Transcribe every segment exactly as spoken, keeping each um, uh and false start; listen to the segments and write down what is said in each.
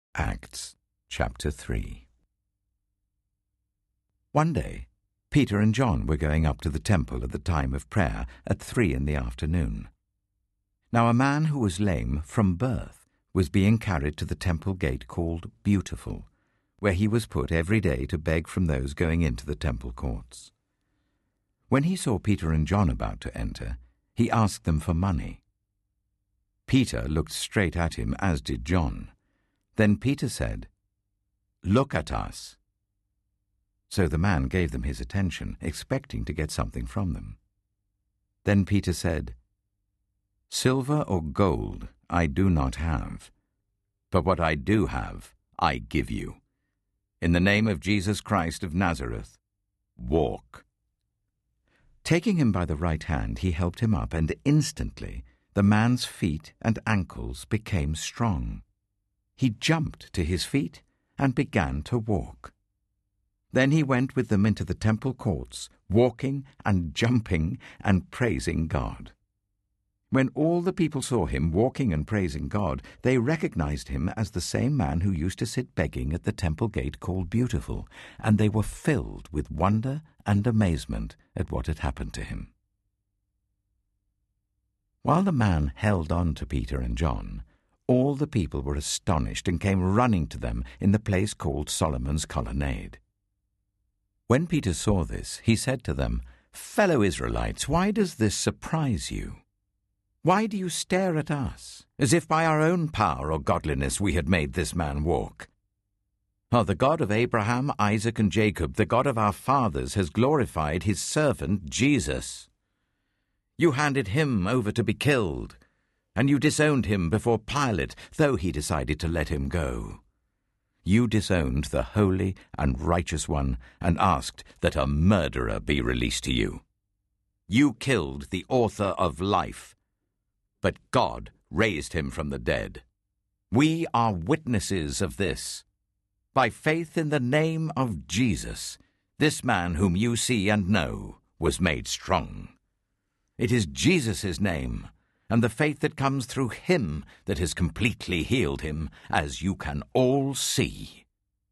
Acts chapter three. One day, Peter and John were going up to the temple at the time of prayer at three in the afternoon. Now a man who was lame from birth was being carried to the temple gate called Beautiful, where he was put every day to beg from those going into the temple courts. When he saw Peter and John about to enter, he asked them for money. Peter looked straight at him, as did John. Then Peter said, "Look at us." So the man gave them his attention, expecting to get something from them. Then Peter said, "Silver or gold I do not have, but what I do have I give you. In the name of Jesus Christ of Nazareth, walk." Taking him by the right hand, he helped him up, and instantly the man's feet and ankles became strong. He jumped to his feet and began to walk. Then he went with them into the temple courts, walking and jumping and praising God. When all the people saw him walking and praising God, they recognized him as the same man who used to sit begging at the temple gate called Beautiful, and they were filled with wonder and amazement at what had happened to him. While the man held on to Peter and John, all the people were astonished and came running to them in the place called Solomon's Colonnade. When Peter saw this, he said to them, "Fellow Israelites, why does this surprise you? Why do you stare at us, as if by our own power or godliness we had made this man walk? Oh, the God of Abraham, Isaac, and Jacob, the God of our fathers, has glorified his servant Jesus. You handed him over to be killed, and you disowned him before Pilate, though he decided to let him go. You disowned the Holy and Righteous One and asked that a murderer be released to you. You killed the author of life, but God raised him from the dead. We are witnesses of this. By faith in the name of Jesus, this man whom you see and know was made strong. It is Jesus' name and the faith that comes through him that has completely healed him, as you can all see.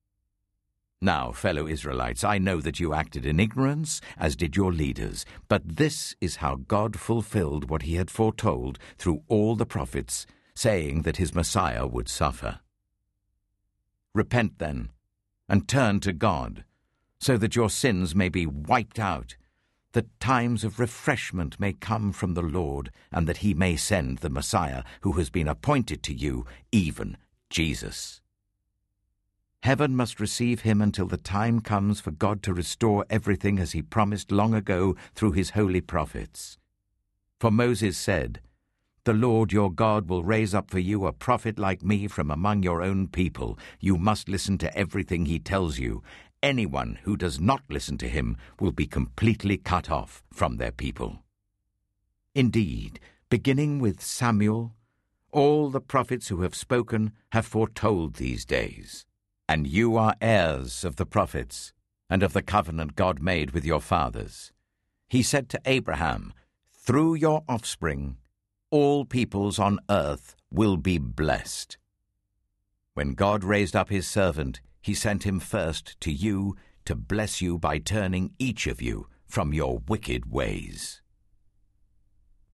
Now, fellow Israelites, I know that you acted in ignorance, as did your leaders, but this is how God fulfilled what he had foretold through all the prophets, saying that his Messiah would suffer. Repent then, and turn to God, so that your sins may be wiped out, that times of refreshment may come from the Lord, and that he may send the Messiah who has been appointed to you, even Jesus. Heaven must receive him until the time comes for God to restore everything as he promised long ago through his holy prophets. For Moses said, "The Lord your God will raise up for you a prophet like me from among your own people. You must listen to everything he tells you. Anyone who does not listen to him will be completely cut off from their people." Indeed, beginning with Samuel, all the prophets who have spoken have foretold these days. And you are heirs of the prophets and of the covenant God made with your fathers. He said to Abraham, "Through your offspring, all peoples on earth will be blessed." When God raised up his servant, he sent him first to you to bless you by turning each of you from your wicked ways.